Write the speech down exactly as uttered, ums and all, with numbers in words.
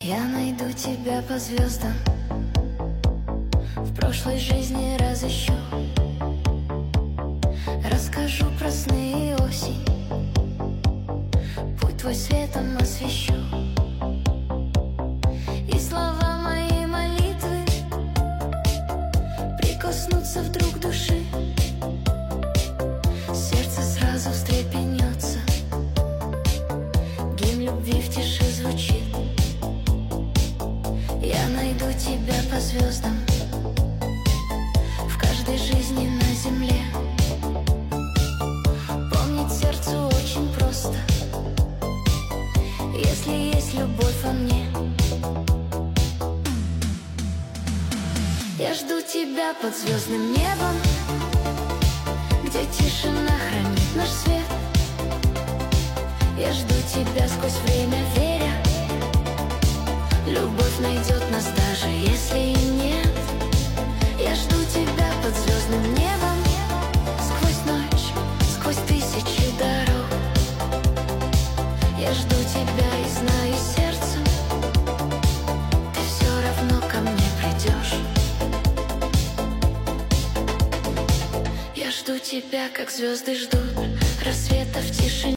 Я найду тебя по звездам, в прошлой жизни разыщу, расскажу про сны и осень, путь твой светом освещу. И слова моей молитвы прикоснутся вдруг души, сердце сразу встрепенется, гимн любви в тиши звучит. Я найду тебя по звездам, в каждой жизни на земле. Помнить сердцу очень просто, если есть любовь во мне. Я жду тебя под звездным небом, где тишина хранит наш свет. Я жду тебя сквозь время, веря, любовь найдет нас, даже если и нет. Я жду тебя под звездным небом, сквозь ночь, сквозь тысячи дорог. Я жду тебя и знаю сердцем, ты все равно ко мне придешь. Я жду тебя, как звезды ждут рассвета в тишине.